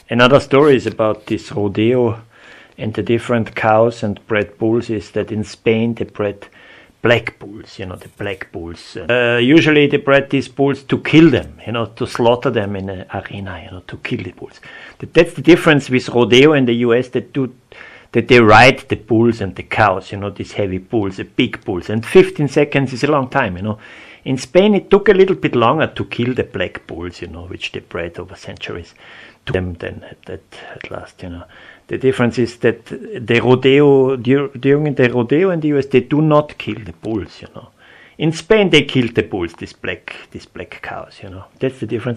Another story is about this rodeo and the different cows and bred bulls is that in Spain they bred black bulls, the black bulls. Usually they bred these bulls to kill them, to slaughter them in an arena, to kill the bulls. That's the difference with rodeo in the US, that they ride the bulls and the cows, these heavy bulls, the big bulls, and 15 seconds is a long time, In Spain it took a little bit longer to kill the black bulls, which they bred over centuries to them than at last, The difference is that the rodeo, during the rodeo in the US, they do not kill the bulls, In Spain they killed the bulls, these black cows, That's the difference.